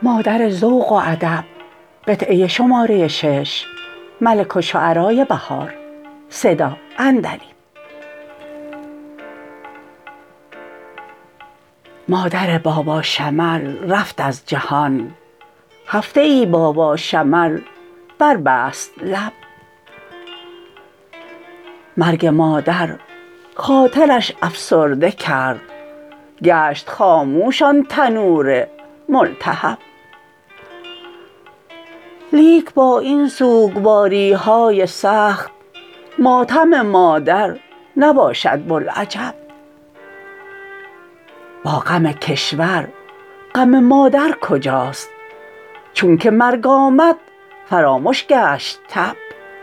مادر ذوق و ادب. قطعه شماره 6. ملک الشعرای بهار. صدا عندلیب. مادر بابا شمل رفت از جهان، هفته ای بابا شمل بربست لب. مرگ مادر خاطرش افسرده کرد، گشت خاموش آن تنور ملتهب. لیک با این سوگواری های سخت، ماتم مادر نباشد بوالعجب. با غم کشور غم مادر کجاست؟ چون که مرگ آمد فرامش گشت تب.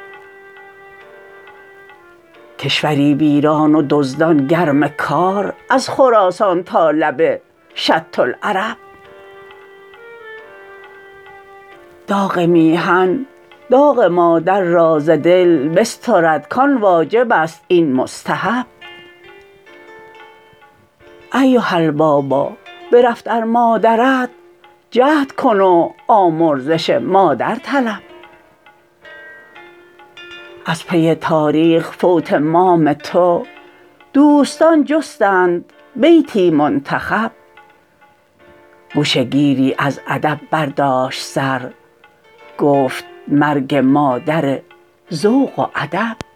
کشوری ویران و دزدان گرم کار، از خراسان تا لب شط العرب. داغ میهن داغ مادر را ز دل بسترد، کان واجب است این مستحب. ایها البابا برفت ار مادرت، جهد کن و آمرزش مادر طلب. از پی تاریخ فوت مام تو، دوستان جستند بیتی منتخب. گوشه گیری از ادب برداشت سر، گفت مرگ مادر ذوق و ادب.